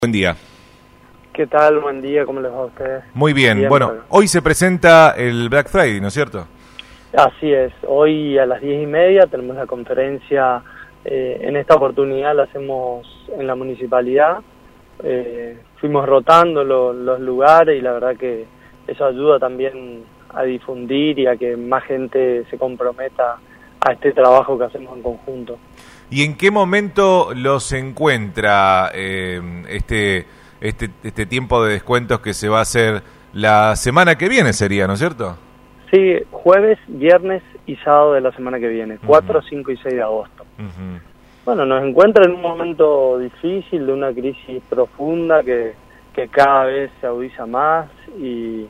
Buen día. ¿Qué tal? Buen día, ¿cómo les va a ustedes? Muy bien. Bueno, hoy se presenta el Black Friday, ¿no es cierto? Así es. Hoy a las 10:30 tenemos la conferencia. En esta oportunidad la hacemos en la municipalidad. Fuimos rotando los lugares y la verdad que eso ayuda también a difundir y a que más gente se comprometa a este trabajo que hacemos en conjunto. ¿Y en qué momento los encuentra este tiempo de descuentos que se va a hacer la semana que viene sería, ¿no es cierto? Sí, jueves, viernes y sábado de la semana que viene, 4, 5 y 6 de agosto. Bueno, nos encuentra en un momento difícil, de una crisis profunda que cada vez se agudiza más y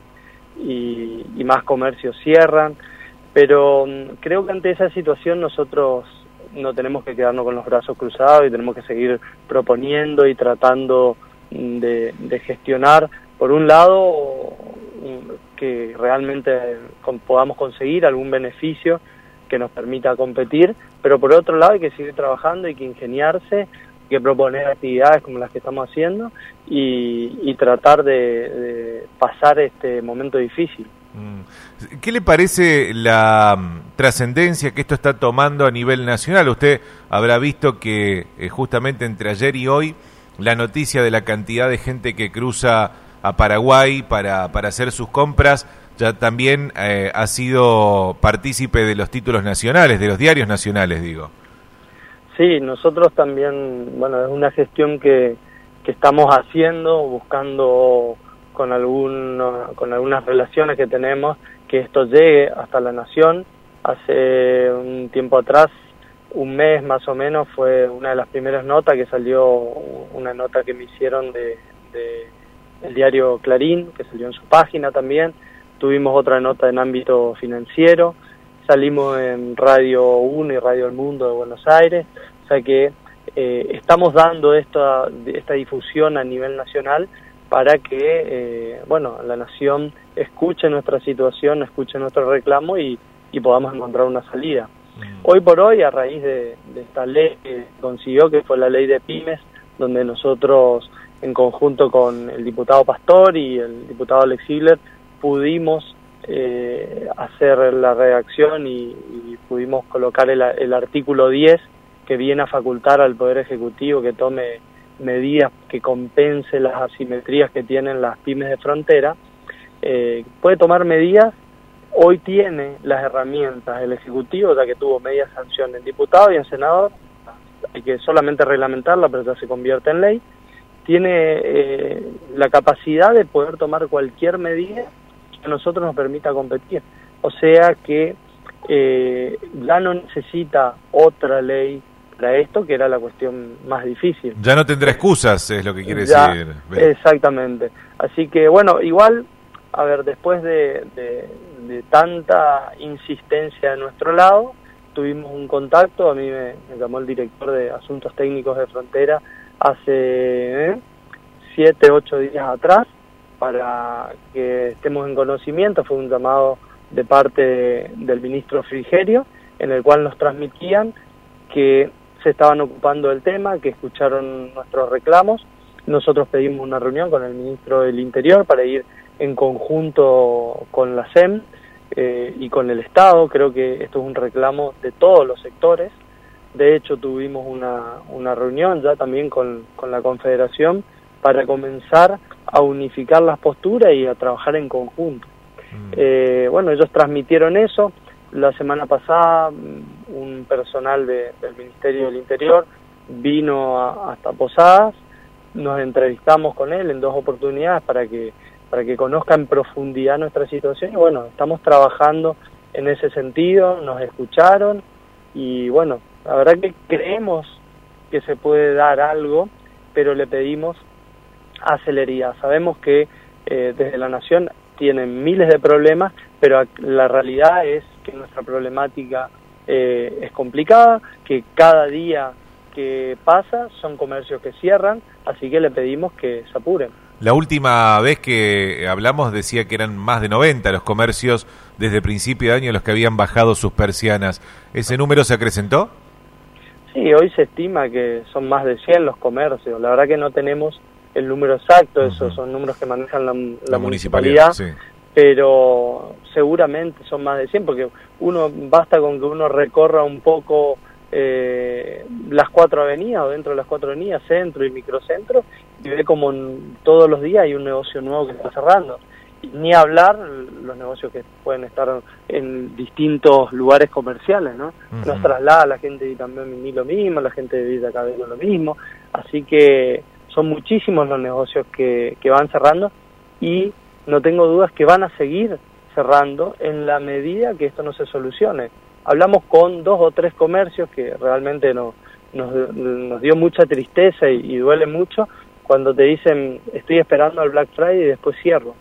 más comercios cierran, pero creo que ante esa situación nosotros no tenemos que quedarnos con los brazos cruzados y tenemos que seguir proponiendo y tratando de gestionar, por un lado, que realmente podamos conseguir algún beneficio que nos permita competir, pero por otro lado hay que seguir trabajando, hay que ingeniarse, hay que proponer actividades como las que estamos haciendo y tratar de pasar este momento difícil. ¿Qué le parece la trascendencia que esto está tomando a nivel nacional? Usted habrá visto que justamente entre ayer y hoy la noticia de la cantidad de gente que cruza a Paraguay para hacer sus compras ya también ha sido partícipe de los títulos nacionales, de los diarios nacionales, digo. Sí, nosotros también, bueno, es una gestión que estamos haciendo, buscando con algunas relaciones que tenemos, que esto llegue hasta la nación. Hace un tiempo atrás, un mes más o menos, fue una de las primeras notas que salió, una nota que me hicieron de el diario Clarín, que salió en su página también. Tuvimos otra nota en ámbito financiero, salimos en Radio 1 y Radio El Mundo de Buenos Aires, o sea que estamos dando esta difusión a nivel nacional para que la nación escuche nuestra situación, escuche nuestro reclamo y podamos encontrar una salida. Hoy por hoy, a raíz de esta ley que consiguió, que fue la ley de pymes, donde nosotros, en conjunto con el diputado Pastor y el diputado Alex Ziegler, pudimos hacer la redacción y pudimos colocar el artículo 10, que viene a facultar al Poder Ejecutivo que tome medidas que compense las asimetrías que tienen las pymes de frontera. Puede tomar medidas. Hoy tiene las herramientas el Ejecutivo, ya que tuvo media sanción en diputado y en senador, hay que solamente reglamentarla, pero ya se convierte en ley. Tiene la capacidad de poder tomar cualquier medida que a nosotros nos permita competir. O sea que ya no necesita otra ley para esto, que era la cuestión más difícil. Ya no tendrá excusas, es lo que quiere decir. Exactamente. Así que, bueno, igual, a ver, después de tanta insistencia de nuestro lado, tuvimos un contacto. A mí me llamó el director de Asuntos Técnicos de Frontera hace 7, 8 días atrás para que estemos en conocimiento. Fue un llamado de parte del ministro Frigerio, en el cual nos transmitían que se estaban ocupando del tema, que escucharon nuestros reclamos. Nosotros pedimos una reunión con el ministro del Interior para ir en conjunto con la SEM y con el Estado. Creo que esto es un reclamo de todos los sectores. De hecho, tuvimos una reunión ya también con la Confederación para comenzar a unificar las posturas y a trabajar en conjunto. Ellos transmitieron eso. La semana pasada un personal del Ministerio del Interior vino hasta Posadas, nos entrevistamos con él en 2 oportunidades para que conozca en profundidad nuestra situación y bueno, estamos trabajando en ese sentido, nos escucharon y bueno, la verdad que creemos que se puede dar algo, pero le pedimos a celeridad. Sabemos que desde la Nación tienen miles de problemas, pero la realidad es que nuestra problemática es complicada, que cada día que pasa son comercios que cierran, así que le pedimos que se apuren. La última vez que hablamos decía que eran más de 90 los comercios desde principio de año los que habían bajado sus persianas. ¿Ese número se acrecentó? Sí, hoy se estima que son más de 100 los comercios. La verdad que no tenemos el número exacto, esos son números que manejan la municipalidad, sí. Pero seguramente son más de 100, porque basta con que uno recorra un poco las 4 avenidas, o dentro de las 4 avenidas, centro y microcentro, y ve como todos los días hay un negocio nuevo que está cerrando. Ni hablar los negocios que pueden estar en distintos lugares comerciales, ¿no? Nos traslada la gente de también lo mismo, la gente de Villa Cabello lo mismo, así que son muchísimos los negocios que van cerrando, y no tengo dudas que van a seguir cerrando en la medida que esto no se solucione. Hablamos con 2 o 3 comercios que realmente nos dio mucha tristeza y duele mucho cuando te dicen estoy esperando al Black Friday y después cierro.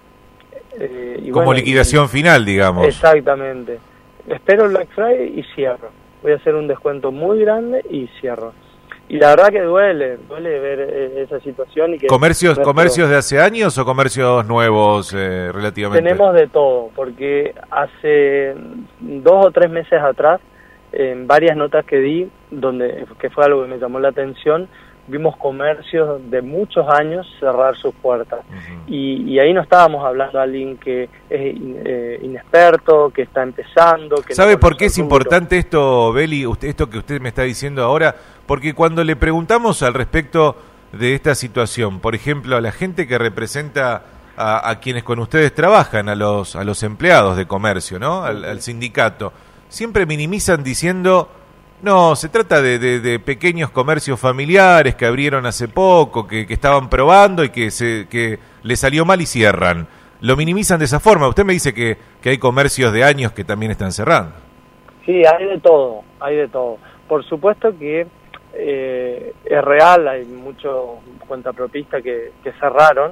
Como liquidación final, digamos. Exactamente. Espero el Black Friday y cierro. Voy a hacer un descuento muy grande y cierro. Y la verdad que duele ver esa situación. Y que ¿Comercios de hace años o comercios nuevos relativamente? Tenemos de todo, porque hace 2 o 3 meses atrás, en varias notas que di, que fue algo que me llamó la atención, vimos comercios de muchos años cerrar sus puertas. Y ahí no estábamos hablando de alguien que es inexperto, que está empezando. Que ¿Sabe por qué es importante esto, Beli, esto que usted me está diciendo ahora? Porque cuando le preguntamos al respecto de esta situación, por ejemplo, a la gente que representa a quienes con ustedes trabajan, a los empleados de comercio, ¿no? Al sindicato, siempre minimizan diciendo... No, se trata de pequeños comercios familiares que abrieron hace poco, que estaban probando y que le salió mal y cierran. Lo minimizan de esa forma. Usted me dice que hay comercios de años que también están cerrando. Sí, hay de todo. Por supuesto que es real, hay muchos cuentapropistas que cerraron,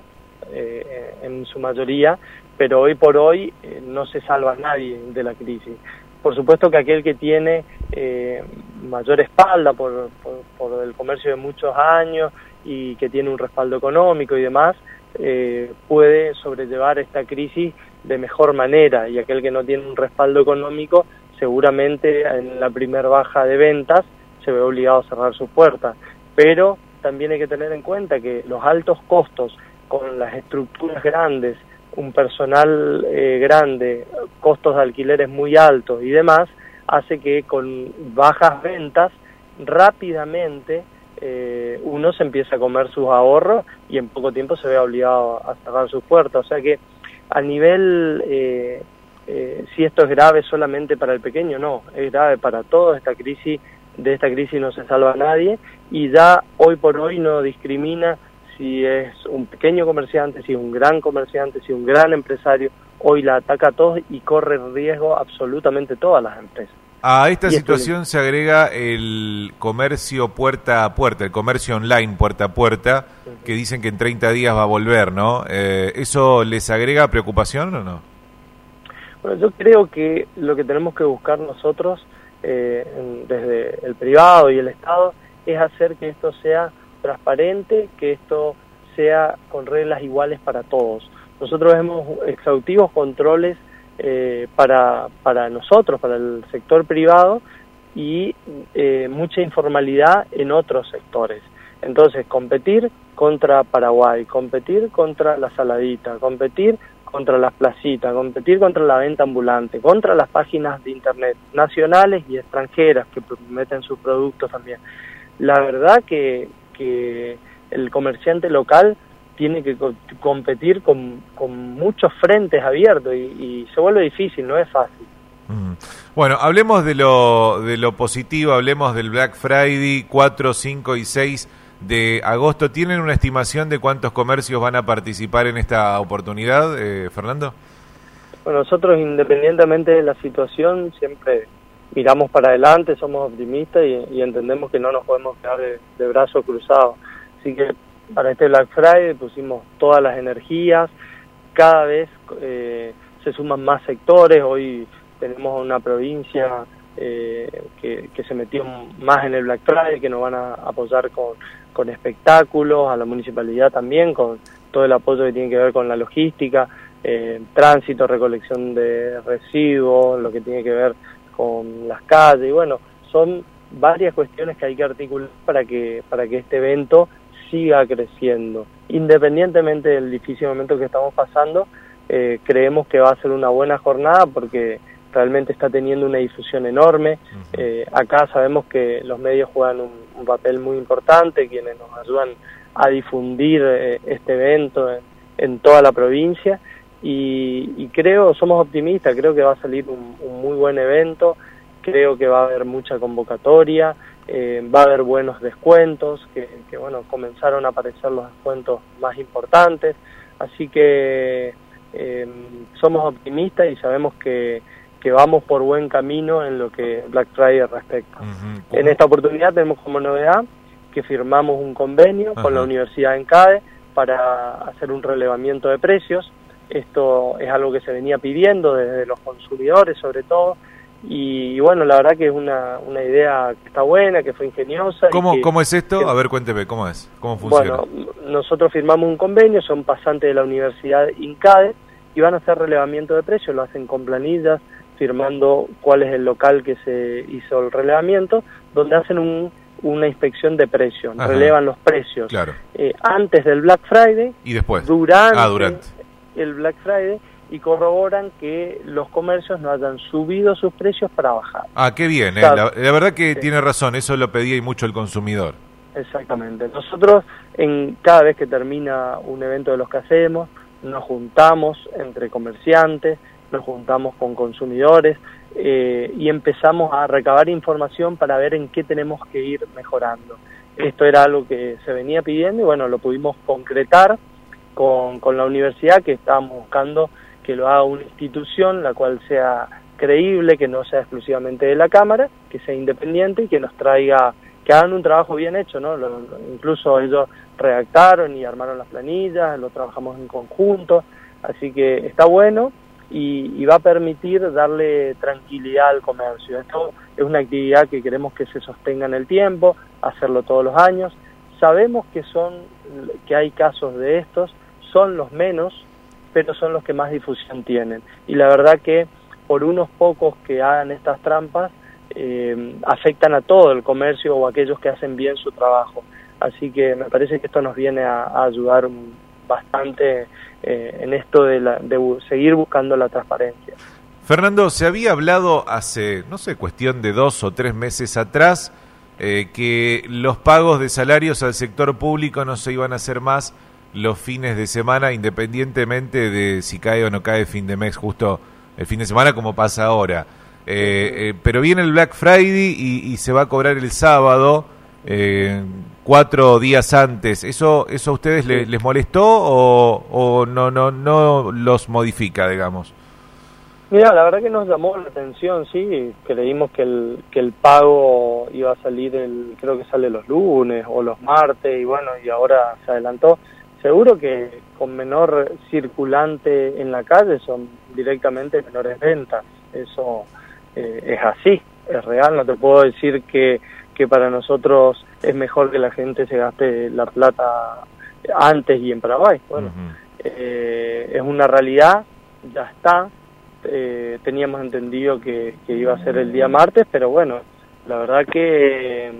en su mayoría, pero hoy por hoy no se salva nadie de la crisis. Por supuesto que aquel que tiene mayor espalda por el comercio de muchos años y que tiene un respaldo económico y demás, puede sobrellevar esta crisis de mejor manera, y aquel que no tiene un respaldo económico seguramente en la primer baja de ventas se ve obligado a cerrar sus puertas. Pero también hay que tener en cuenta que los altos costos con las estructuras grandes, un personal grande, costos de alquileres muy altos y demás, hace que con bajas ventas rápidamente uno se empieza a comer sus ahorros y en poco tiempo se ve obligado a cerrar sus puertas. O sea que a nivel, si esto es grave solamente para el pequeño, no, es grave para todos. De esta crisis no se salva a nadie, y ya hoy por hoy no discrimina si es un pequeño comerciante, si es un gran comerciante, si es un gran empresario. Hoy la ataca a todos y corre riesgo absolutamente todas las empresas. A esta situación se agrega el comercio puerta a puerta, el comercio online puerta a puerta, que dicen que en 30 días va a volver, ¿no? ¿Eso les agrega preocupación o no? Bueno, yo creo que lo que tenemos que buscar nosotros, desde el privado y el Estado, es hacer que esto sea transparente, que esto sea con reglas iguales para todos. Nosotros hemos exhaustivos controles para nosotros, para el sector privado, y mucha informalidad en otros sectores. Entonces, competir contra Paraguay, competir contra la saladita, competir contra las placitas, competir contra la venta ambulante, contra las páginas de internet nacionales y extranjeras que meten sus productos también. La verdad que el comerciante local tiene que competir con muchos frentes abiertos y se vuelve difícil, no es fácil. Bueno, hablemos de lo positivo, hablemos del Black Friday 4, 5 y 6 de agosto. ¿Tienen una estimación de cuántos comercios van a participar en esta oportunidad, Fernando? Bueno, nosotros, independientemente de la situación, siempre miramos para adelante, somos optimistas y entendemos que no nos podemos quedar de brazos cruzados. Así que para este Black Friday pusimos todas las energías, cada vez se suman más sectores. Hoy tenemos una provincia que se metió más en el Black Friday, que nos van a apoyar con espectáculos, a la municipalidad también, con todo el apoyo que tiene que ver con la logística, tránsito, recolección de residuos, lo que tiene que ver con las calles. Y bueno, son varias cuestiones que hay que articular para que este evento siga creciendo. Independientemente del difícil momento que estamos pasando, creemos que va a ser una buena jornada porque realmente está teniendo una difusión enorme. Acá sabemos que los medios juegan un papel muy importante, quienes nos ayudan a difundir este evento en toda la provincia, y somos optimistas, creo que va a salir un muy buen evento, creo que va a haber mucha convocatoria, va a haber buenos descuentos, que bueno, comenzaron a aparecer los descuentos más importantes, así que somos optimistas y sabemos que vamos por buen camino en lo que Black Friday respecta. En esta oportunidad tenemos como novedad que firmamos un convenio con la Universidad ENCADE para hacer un relevamiento de precios. Esto es algo que se venía pidiendo desde los consumidores sobre todo, y bueno, la verdad que es una idea que está buena, que fue ingeniosa. ¿Cómo es esto? A ver, cuénteme, ¿cómo es? ¿Cómo funciona? Bueno, nosotros firmamos un convenio, son pasantes de la Universidad INCADE y van a hacer relevamiento de precios, lo hacen con planillas, firmando cuál es el local que se hizo el relevamiento, donde hacen una inspección de precios, relevan los precios. Claro. Antes del Black Friday y después durante el Black Friday, y corroboran que los comercios no hayan subido sus precios para bajar. Qué bien, la verdad que tiene razón, eso lo pedía y mucho el consumidor. Exactamente. Nosotros, cada vez que termina un evento de los que hacemos, nos juntamos entre comerciantes, nos juntamos con consumidores y empezamos a recabar información para ver en qué tenemos que ir mejorando. Esto era algo que se venía pidiendo y bueno, lo pudimos concretar con la universidad, que estábamos buscando que lo haga una institución la cual sea creíble, que no sea exclusivamente de la Cámara, que sea independiente y que nos traiga, que hagan un trabajo bien hecho, ¿no? Incluso ellos redactaron y armaron las planillas, lo trabajamos en conjunto, así que está bueno y va a permitir darle tranquilidad al comercio. Esto es una actividad que queremos que se sostenga en el tiempo, hacerlo todos los años. Sabemos que hay casos de estos, son los menos, pero son los que más difusión tienen. Y la verdad que por unos pocos que hagan estas trampas, afectan a todo el comercio o a aquellos que hacen bien su trabajo. Así que me parece que esto nos viene a ayudar bastante en esto de seguir buscando la transparencia. Fernando, se había hablado hace, no sé, cuestión de 2 o 3 meses atrás, que los pagos de salarios al sector público no se iban a hacer más los fines de semana, independientemente de si cae o no cae fin de mes, justo el fin de semana como pasa ahora. Pero viene el Black Friday y se va a cobrar el sábado, 4 días antes. ¿Eso a ustedes les molestó o no los modifica, digamos? Mira, la verdad que nos llamó la atención, sí, creímos que el pago iba a salir, creo que sale los lunes o los martes, y bueno, y ahora se adelantó. Seguro que con menor circulante en la calle son directamente menores ventas, eso es así, es real, no te puedo decir que para nosotros es mejor que la gente se gaste la plata antes y en Paraguay. Bueno, es una realidad, ya está. Teníamos entendido que iba a ser el día martes, pero bueno, la verdad que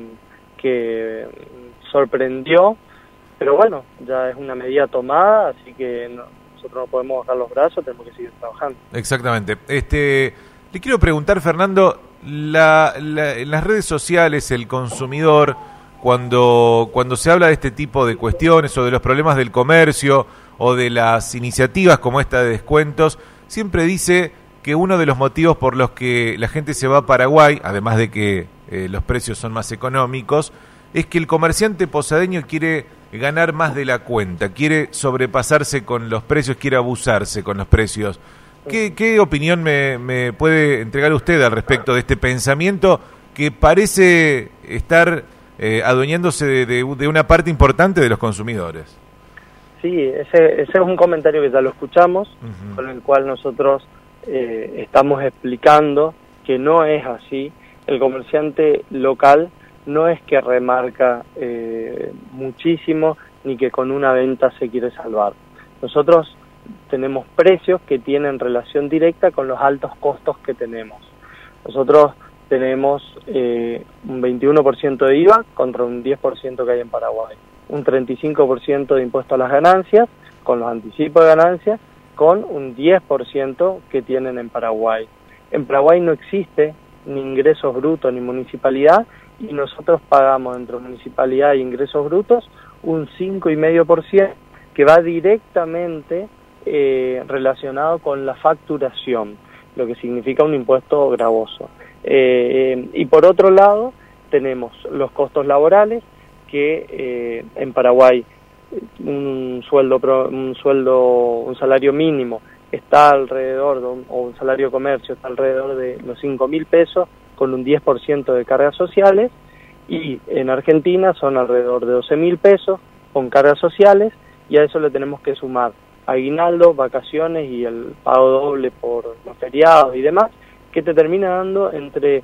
sorprendió, pero bueno, ya es una medida tomada, así que nosotros no podemos bajar los brazos, tenemos que seguir trabajando. Exactamente. Le quiero preguntar, Fernando, en las redes sociales, el consumidor, cuando se habla de este tipo de cuestiones o de los problemas del comercio o de las iniciativas como esta de descuentos, siempre dice que uno de los motivos por los que la gente se va a Paraguay, además de que los precios son más económicos, es que el comerciante posadeño quiere ganar más de la cuenta, quiere sobrepasarse con los precios, quiere abusarse con los precios. ¿Qué opinión me puede entregar usted al respecto de este pensamiento que parece estar adueñándose de una parte importante de los consumidores? Sí, ese es un comentario que ya lo escuchamos, con el cual nosotros estamos explicando que no es así. El comerciante local no es que remarca muchísimo ni que con una venta se quiere salvar. Nosotros tenemos precios que tienen relación directa con los altos costos que tenemos. Nosotros tenemos un 21% de IVA contra un 10% que hay en Paraguay, un 35% de impuesto a las ganancias, con los anticipos de ganancias, con un 10% que tienen en Paraguay. En Paraguay no existe ni ingresos brutos ni municipalidad, y nosotros pagamos entre municipalidad e ingresos brutos un 5,5% que va directamente relacionado con la facturación, lo que significa un impuesto gravoso. Y por otro lado tenemos los costos laborales, que en Paraguay un salario mínimo está alrededor o un salario de comercio está alrededor de los 5.000 pesos, con un 10% de cargas sociales, y en Argentina son alrededor de 12.000 pesos con cargas sociales, y a eso le tenemos que sumar aguinaldo, vacaciones y el pago doble por los feriados y demás, que te termina dando entre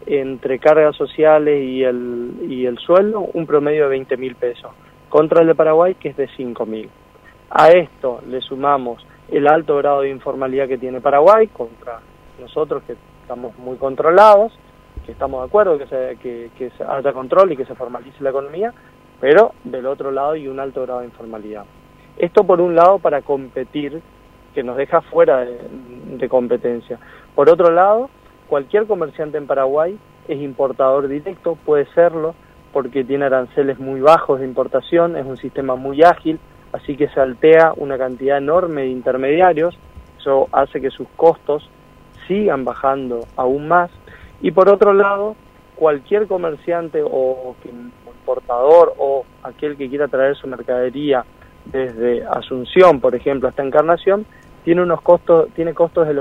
cargas sociales y el sueldo un promedio de 20.000 pesos, contra el de Paraguay, que es de 5.000. A esto le sumamos el alto grado de informalidad que tiene Paraguay contra nosotros, que estamos muy controlados, que estamos de acuerdo que haya control y que se formalice la economía, pero del otro lado hay un alto grado de informalidad. Esto por un lado para competir, que nos deja fuera de competencia. Por otro lado, cualquier comerciante en Paraguay es importador directo, puede serlo, porque tiene aranceles muy bajos de importación, es un sistema muy ágil, así que saltea una cantidad enorme de intermediarios, eso hace que sus costos sigan bajando aún más. Y por otro lado, cualquier comerciante o importador o aquel que quiera traer su mercadería desde Asunción, por ejemplo, hasta Encarnación, tiene costos de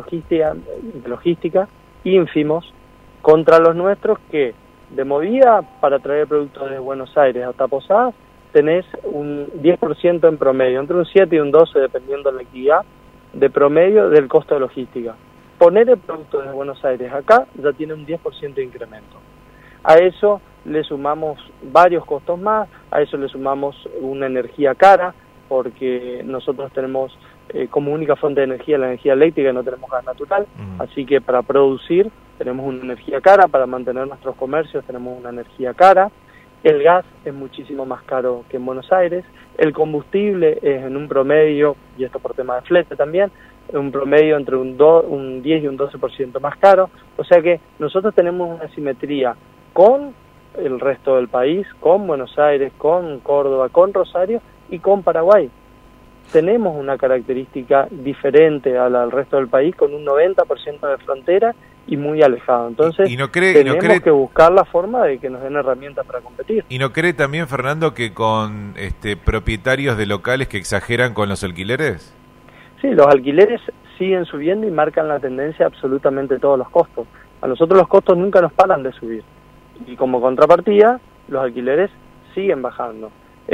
logística ínfimos contra los nuestros, que de movida para traer productos de Buenos Aires hasta Posadas tenés un 10% en promedio, entre un 7 y un 12 dependiendo de la actividad, de promedio del costo de logística. Poner el producto desde Buenos Aires acá ya tiene un 10% de incremento. A eso le sumamos varios costos más, a eso le sumamos una energía cara, porque nosotros tenemos como única fuente de energía la energía eléctrica y no tenemos gas natural, así que para producir tenemos una energía cara, para mantener nuestros comercios tenemos una energía cara, el gas es muchísimo más caro que en Buenos Aires, el combustible es en un promedio, y esto por tema de flete también, un promedio entre un 10 y un 12% más caro, o sea que nosotros tenemos una simetría con el resto del país, con Buenos Aires, con Córdoba, con Rosario y con Paraguay. Tenemos una característica diferente al resto del país, con un 90% de frontera y muy alejado. Entonces, tenemos que buscar la forma de que nos den herramientas para competir. ¿Y no cree también, Fernando, que con propietarios de locales que exageran con los alquileres? Sí, los alquileres siguen subiendo y marcan la tendencia absolutamente todos los costos. A nosotros los costos nunca nos paran de subir. Y como contrapartida, los alquileres siguen bajando.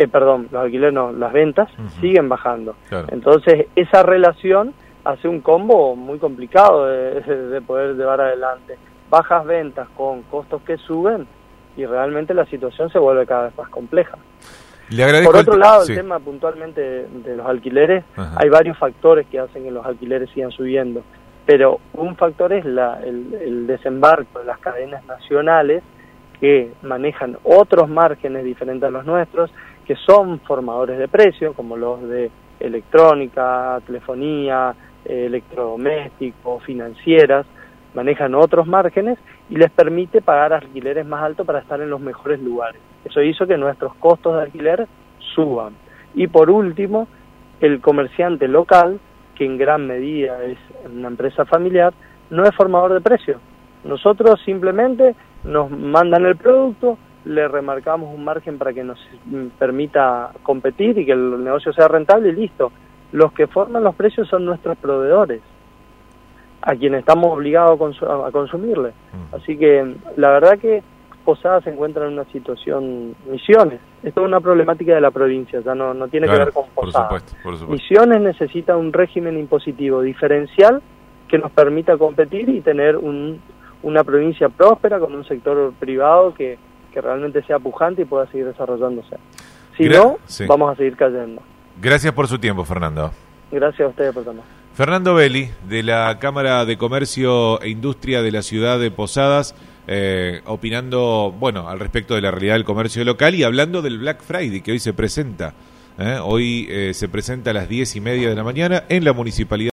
Los alquileres no, las ventas siguen bajando. Claro. Entonces, esa relación hace un combo muy complicado de poder llevar adelante. Bajas ventas con costos que suben y realmente la situación se vuelve cada vez más compleja. Le agradezco. Por otro lado, el tema puntualmente de los alquileres, hay varios factores que hacen que los alquileres sigan subiendo, pero un factor es el desembarco de las cadenas nacionales que manejan otros márgenes diferentes a los nuestros, que son formadores de precios, como los de electrónica, telefonía, electrodomésticos, financieras, manejan otros márgenes y les permite pagar alquileres más altos para estar en los mejores lugares. Eso hizo que nuestros costos de alquiler suban. Y por último, el comerciante local, que en gran medida es una empresa familiar, no es formador de precios. Nosotros simplemente nos mandan el producto, le remarcamos un margen para que nos permita competir y que el negocio sea rentable y listo. Los que forman los precios son nuestros proveedores, a quienes estamos obligados a consumirle. Así que la verdad que Posadas se encuentra en una situación, Misiones, esto es una problemática de la provincia, ya no tiene que ver con Posadas. Por supuesto. Misiones necesita un régimen impositivo diferencial que nos permita competir y tener una provincia próspera con un sector privado que realmente sea pujante y pueda seguir desarrollándose. Si vamos a seguir cayendo. Gracias por su tiempo, Fernando. Gracias a ustedes por tomar. Fernando Belli, de la Cámara de Comercio e Industria de la ciudad de Posadas, opinando, bueno, al respecto de la realidad del comercio local y hablando del Black Friday que hoy se presenta. Hoy se presenta a las 10:30 de la mañana en la Municipalidad